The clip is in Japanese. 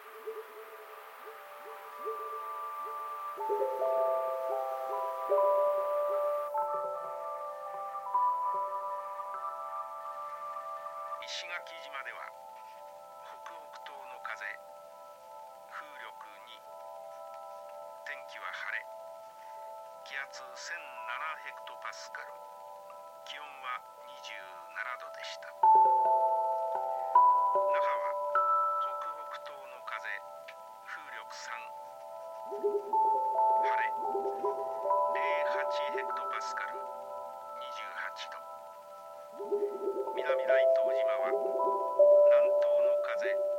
石垣島では北北東の風、風力2、天気は晴れ、気圧1007ヘクトパスカル、気温は27度でした。那覇は北北東の風、風力3、晴れ、08ヘクトパスカル、28度。南大東島は南東の風